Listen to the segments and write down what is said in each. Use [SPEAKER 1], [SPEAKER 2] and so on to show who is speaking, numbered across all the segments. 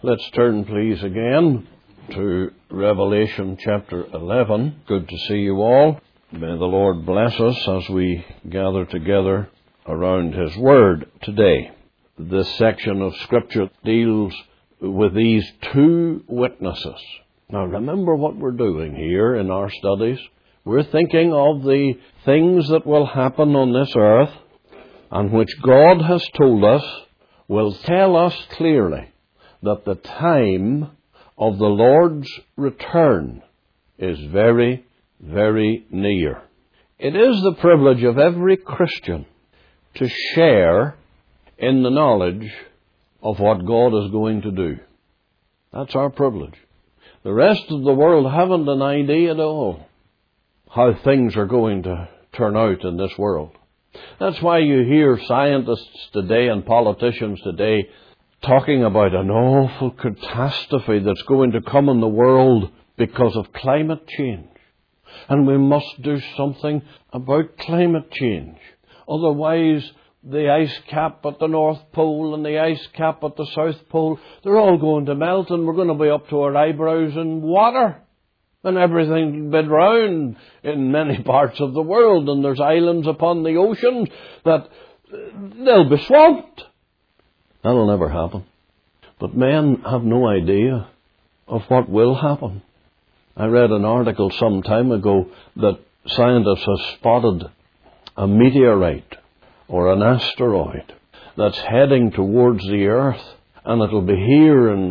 [SPEAKER 1] Let's turn, please, again to Revelation chapter 11. Good to see you all. May the Lord bless us as we gather together around His Word today. This section of Scripture deals with these two witnesses. Now remember what we're doing here in our studies. We're thinking of the things that will happen on this earth and which God has told us will tell us clearly that the time of the Lord's return is very, very near. It is the privilege of every Christian to share in the knowledge of what God is going to do. That's our privilege. The rest of the world haven't an idea at all how things are going to turn out in this world. That's why you hear scientists today and politicians today talking about an awful catastrophe that's going to come in the world because of climate change. And we must do something about climate change. Otherwise, the ice cap at the North Pole and the ice cap at the South Pole, they're all going to melt and we're going to be up to our eyebrows in water. And everything will be drowned in many parts of the world. And there's islands upon the ocean that they'll be swamped. That'll never happen. But men have no idea of what will happen. I read an article some time ago that scientists have spotted a meteorite or an asteroid that's heading towards the Earth, and it'll be here in,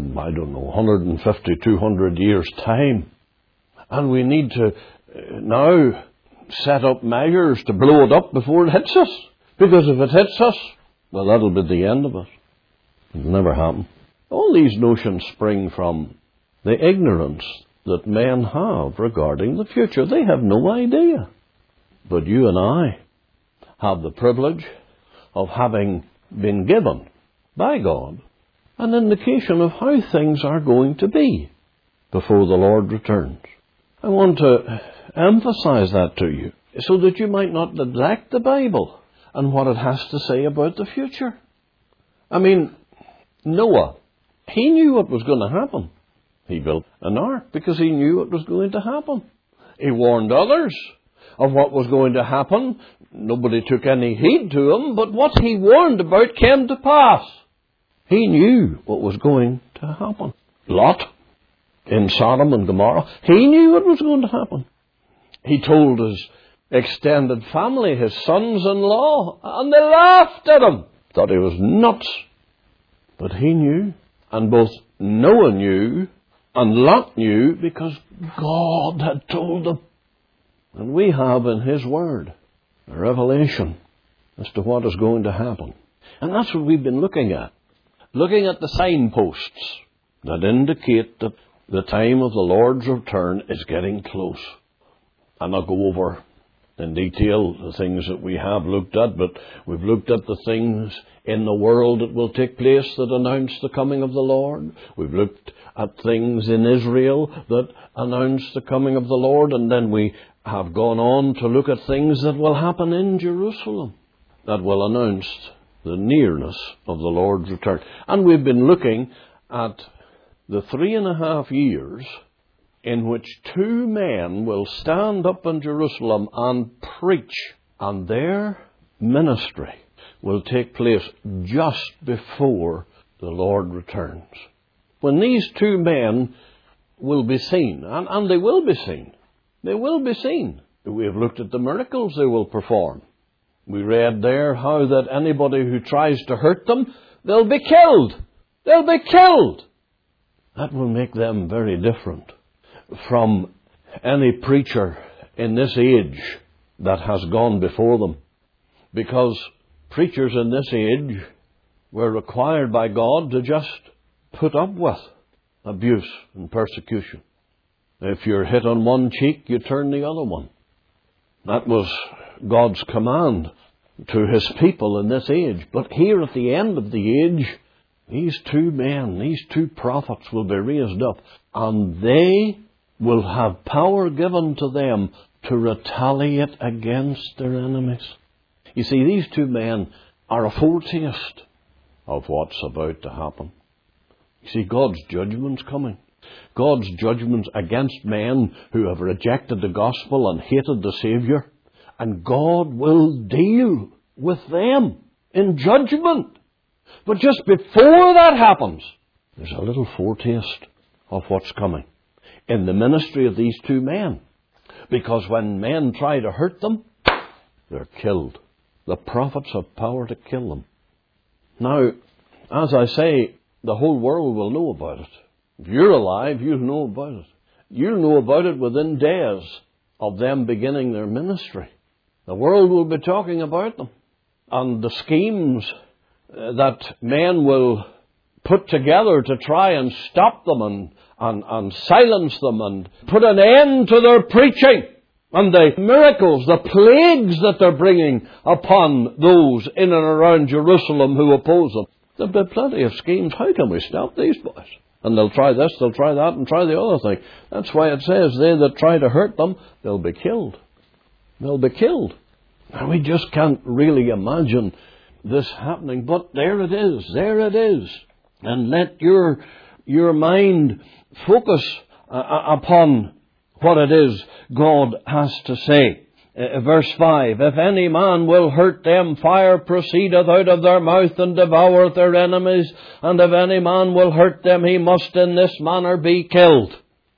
[SPEAKER 1] 150, 200 years' time. And we need to now set up measures to blow it up before it hits us. Because if it hits us, well, that'll be the end of it. It'll never happen. All these notions spring from the ignorance that men have regarding the future. They have no idea. But you and I have the privilege of having been given by God an indication of how things are going to be before the Lord returns. I want to emphasize that to you so that you might not neglect the Bible and what it has to say about the future. I mean, Noah, he knew what was going to happen. He built an ark because he knew what was going to happen. He warned others of what was going to happen. Nobody took any heed to him, but what he warned about came to pass. He knew what was going to happen. Lot, in Sodom and Gomorrah, he knew what was going to happen. He told his extended family, his sons-in-law, and they laughed at him. Thought he was nuts. But he knew, and both Noah knew, and Lot knew, because God had told them. And we have in His Word a revelation as to what is going to happen. And that's what we've been looking at. Looking at the signposts that indicate that the time of the Lord's return is getting close. And I'll go over in detail the things that we have looked at, but we've looked at the things in the world that will take place that announce the coming of the Lord. We've looked at things in Israel that announce the coming of the Lord, and then we have gone on to look at things that will happen in Jerusalem that will announce the nearness of the Lord's return. And we've been looking at the 3.5 years in which two men will stand up in Jerusalem and preach, and their ministry will take place just before the Lord returns. When these two men will be seen, and they will be seen, they will be seen. We have looked at the miracles they will perform. We read there how that anybody who tries to hurt them, they'll be killed. They'll be killed. That will make them very different from any preacher in this age that has gone before them. Because preachers in this age were required by God to just put up with abuse and persecution. If you're hit on one cheek, you turn the other one. That was God's command to His people in this age. But here at the end of the age, these two men, these two prophets will be raised up, and they will have power given to them to retaliate against their enemies. You see, these two men are a foretaste of what's about to happen. You see, God's judgment's coming. God's judgment against men who have rejected the gospel and hated the Saviour. And God will deal with them in judgment. But just before that happens, there's a little foretaste of what's coming in the ministry of these two men. Because when men try to hurt them, they're killed. The prophets have power to kill them. Now, as I say, the whole world will know about it. If you're alive, you'll know about it. You'll know about it within days of them beginning their ministry. The world will be talking about them. And the schemes that men will put together to try and stop them and silence them and put an end to their preaching. And the miracles, the plagues that they're bringing upon those in and around Jerusalem who oppose them. There'll be plenty of schemes. How can we stop these boys? And they'll try this, they'll try that, and try the other thing. That's why it says, they that try to hurt them, they'll be killed. They'll be killed. And we just can't really imagine this happening. But there it is. There it is. And let your mind focus upon what it is God has to say. Verse 5, if any man will hurt them, fire proceedeth out of their mouth and devoureth their enemies. And if any man will hurt them, he must in this manner be killed.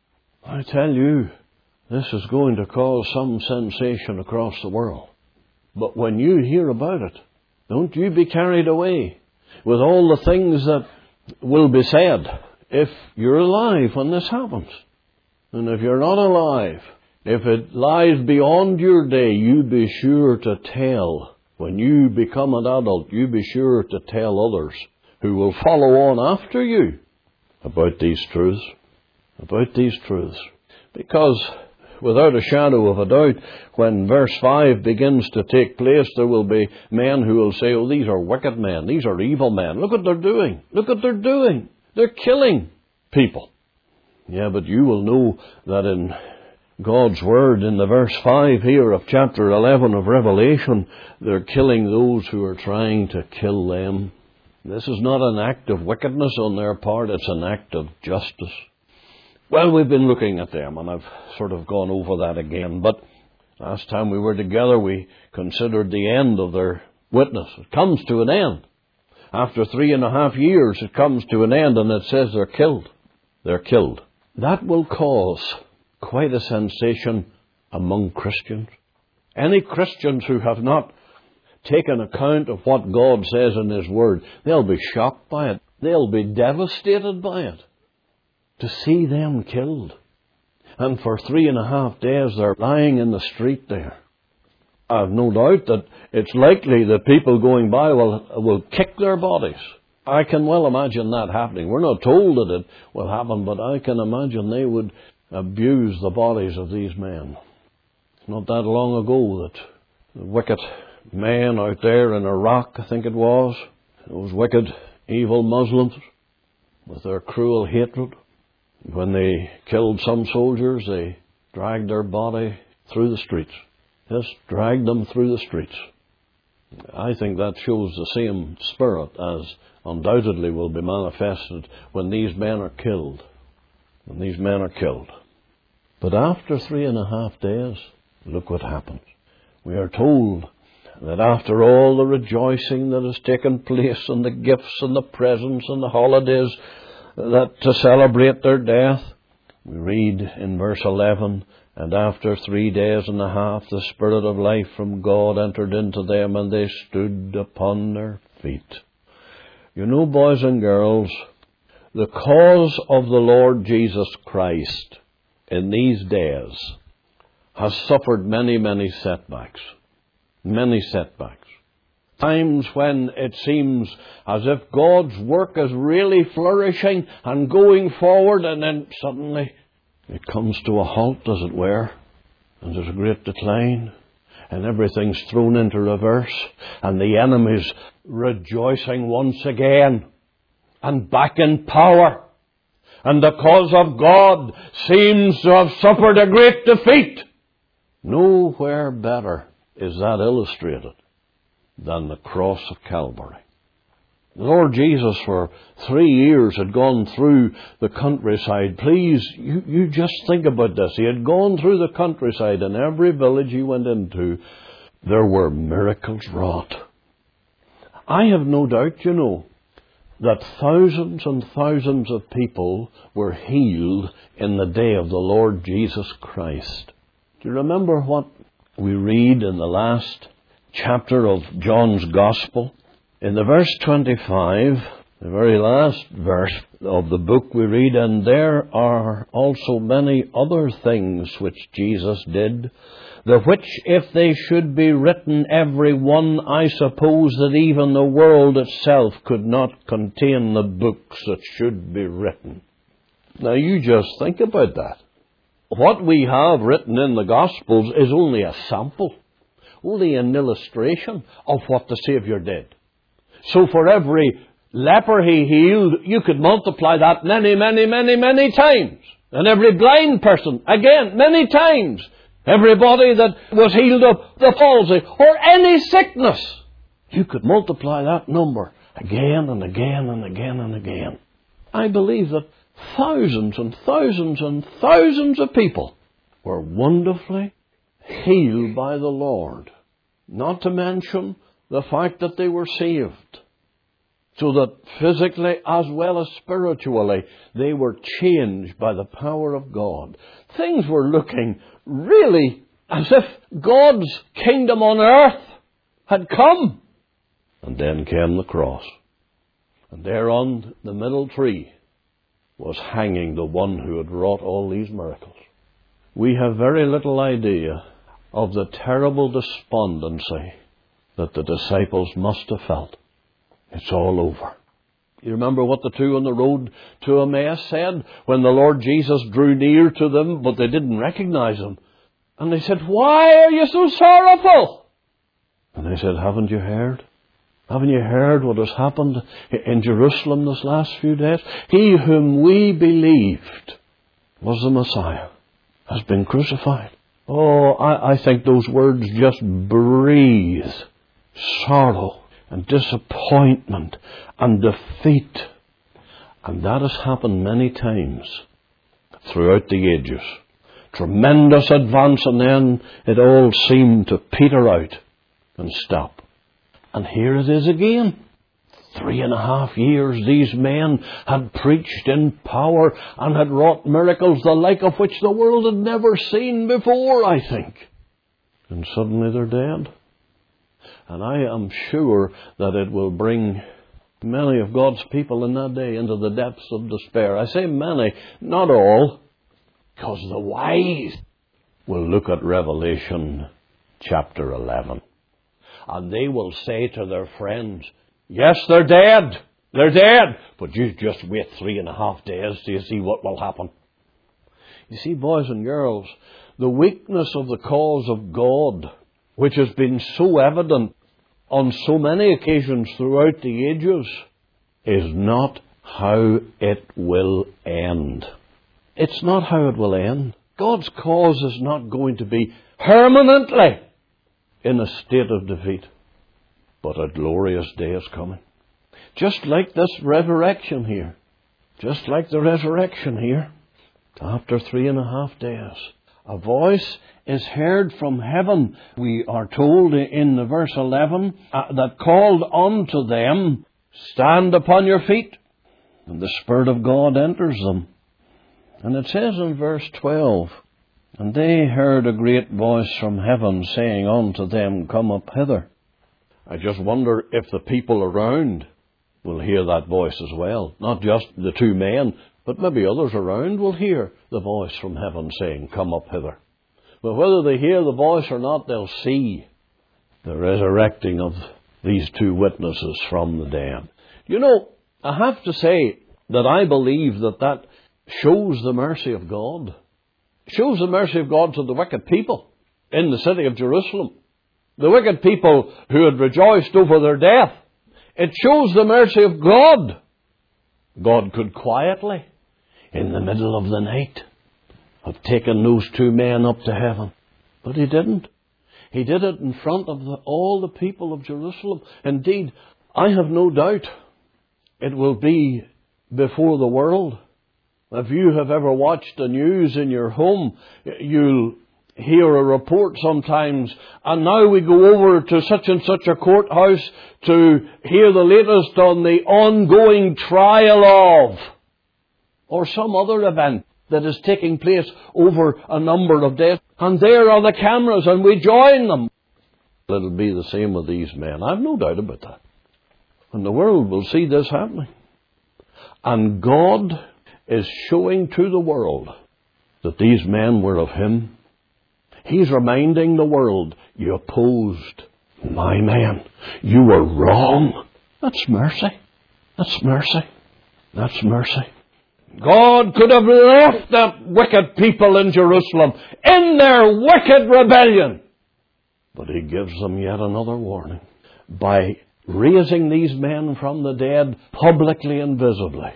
[SPEAKER 1] I tell you, this is going to cause some sensation across the world. But when you hear about it, don't you be carried away with all the things that will be said if you're alive when this happens. And if you're not alive, if it lies beyond your day, you be sure to tell. When you become an adult, you be sure to tell others who will follow on after you about these truths. About these truths. Because without a shadow of a doubt, when verse 5 begins to take place, there will be men who will say, oh, these are wicked men. These are evil men. Look what they're doing. Look what they're doing. They're killing people. Yeah, but you will know that in God's Word, in the verse 5 here of chapter 11 of Revelation, they're killing those who are trying to kill them. This is not an act of wickedness on their part, it's an act of justice. Well, we've been looking at them, and I've sort of gone over that again, but last time we were together, we considered the end of their witness. It comes to an end. After 3.5 years, it comes to an end, and it says they're killed. They're killed. That will cause quite a sensation among Christians. Any Christians who have not taken account of what God says in His Word, they'll be shocked by it. They'll be devastated by it. To see them killed. And for 3.5 days they're lying in the street there. I've no doubt that it's likely that people going by will kick their bodies. I can well imagine that happening. We're not told that it will happen, but I can imagine they would abuse the bodies of these men. It's not that long ago that the wicked men out there in Iraq, I think it was, those wicked, evil Muslims, with their cruel hatred, when they killed some soldiers, they dragged their body through the streets. Just dragged them through the streets. I think that shows the same spirit as undoubtedly will be manifested when these men are killed. When these men are killed. But after 3.5 days, look what happens. We are told that after all the rejoicing that has taken place and the gifts and the presents and the holidays that to celebrate their death, we read in verse 11, and after 3.5 days, the Spirit of life from God entered into them, and they stood upon their feet. You know, boys and girls, the cause of the Lord Jesus Christ in these days has suffered many, many setbacks. Many setbacks. Times when it seems as if God's work is really flourishing and going forward, and then suddenly it comes to a halt, as it were, and there's a great decline, and everything's thrown into reverse, and the enemy's rejoicing once again, and back in power, and the cause of God seems to have suffered a great defeat. Nowhere better is that illustrated than the cross of Calvary. The Lord Jesus for 3 years had gone through the countryside. Please, you just think about this. He had gone through the countryside, and every village he went into, there were miracles wrought. I have no doubt, that thousands and thousands of people were healed in the day of the Lord Jesus Christ. Do you remember what we read in the last chapter of John's Gospel? In the verse 25, the very last verse of the book we read, and there are also many other things which Jesus did, the which if they should be written every one, I suppose that even the world itself could not contain the books that should be written. Now you just think about that. What we have written in the Gospels is only a sample, only an illustration of what the Saviour did. So for every leper he healed, you could multiply that many, many, many, many times. And every blind person, again, many times. Everybody that was healed of the palsy or any sickness, you could multiply that number again and again and again and again. I believe that thousands and thousands and thousands of people were wonderfully healed by the Lord. Not to mention the fact that they were saved, so that physically as well as spiritually they were changed by the power of God. Things were looking really as if God's kingdom on earth had come. And then came the cross. And there on the middle tree was hanging the one who had wrought all these miracles. We have very little idea of the terrible despondency that the disciples must have felt. It's all over. You remember what the two on the road to Emmaus said when the Lord Jesus drew near to them, but they didn't recognize him. And they said, "Why are you so sorrowful?" And they said, "Haven't you heard? Haven't you heard what has happened in Jerusalem this last few days? He whom we believed was the Messiah has been crucified." Oh, I think those words just breathe sorrow and disappointment and defeat. And that has happened many times throughout the ages. Tremendous advance, and then it all seemed to peter out and stop. And here it is again. 3.5 years these men had preached in power and had wrought miracles the like of which the world had never seen before, I think. And suddenly they're dead. And I am sure that it will bring many of God's people in that day into the depths of despair. I say many, not all, because the wise will look at Revelation chapter 11. And they will say to their friends, "Yes, they're dead. They're dead. But you just wait 3.5 days till you see what will happen." You see, boys and girls, the weakness of the cause of God, which has been so evident on so many occasions throughout the ages, is not how it will end. It's not how it will end. God's cause is not going to be permanently in a state of defeat. But a glorious day is coming. Just like this resurrection here. Just like the resurrection here. After 3.5 days, a voice is heard from heaven. We are told in the verse 11 that called unto them, "Stand upon your feet." And the Spirit of God enters them. And it says in verse 12, "And they heard a great voice from heaven saying unto them, Come up hither." I just wonder if the people around will hear that voice as well. Not just the two men, but maybe others around will hear the voice from heaven saying, "Come up hither." But whether they hear the voice or not, they'll see the resurrecting of these two witnesses from the dead. You know, I have to say that I believe that shows the mercy of God. Shows the mercy of God to the wicked people in the city of Jerusalem. The wicked people who had rejoiced over their death. It shows the mercy of God. God could quietly, in the middle of the night, have taken those two men up to heaven. But He didn't. He did it in front of all the people of Jerusalem. Indeed, I have no doubt it will be before the world. If you have ever watched the news in your home, you'll hear a report sometimes, and now we go over to such and such a courthouse to hear the latest on the ongoing trial of, or some other event that is taking place over a number of days. And there are the cameras, and we join them. It'll be the same with these men. I've no doubt about that. And the world will see this happening. And God is showing to the world that these men were of Him. He's reminding the world, you opposed my men. You were wrong. That's mercy. That's mercy. That's mercy. God could have left that wicked people in Jerusalem in their wicked rebellion. But He gives them yet another warning. By raising these men from the dead publicly and visibly,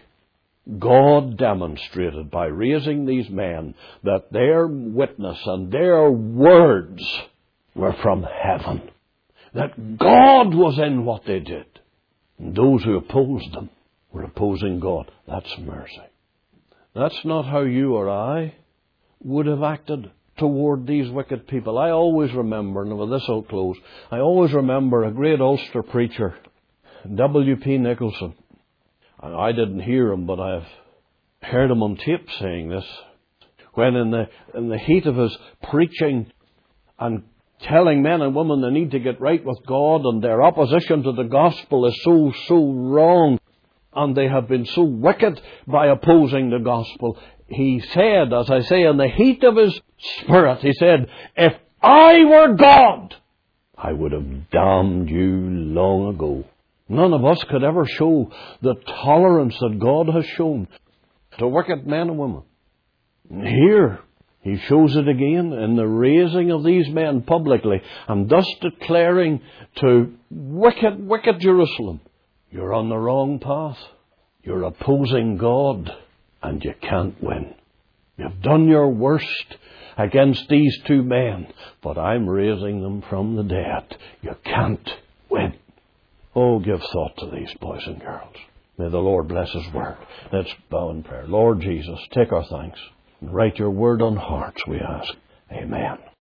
[SPEAKER 1] God demonstrated by raising these men that their witness and their words were from heaven. That God was in what they did. And those who opposed them were opposing God. That's mercy. That's not how you or I would have acted toward these wicked people. I always remember, and with this I'll close, I always remember a great Ulster preacher, W.P. Nicholson. And I didn't hear him, but I've heard him on tape saying this. When in the heat of his preaching and telling men and women they need to get right with God, and their opposition to the gospel is so wrong, and they have been so wicked by opposing the gospel, he said, as I say, in the heat of his spirit, he said, if I were God, I would have damned you long ago. None of us could ever show the tolerance that God has shown to wicked men and women. And here, He shows it again in the raising of these men publicly, and thus declaring to wicked Jerusalem, you're on the wrong path. You're opposing God, and you can't win. You've done your worst against these two men, but I'm raising them from the dead. You can't win. Oh, give thought to these boys and girls. May the Lord bless His word. Let's bow in prayer. Lord Jesus, take our thanks and write your word on hearts, we ask. Amen.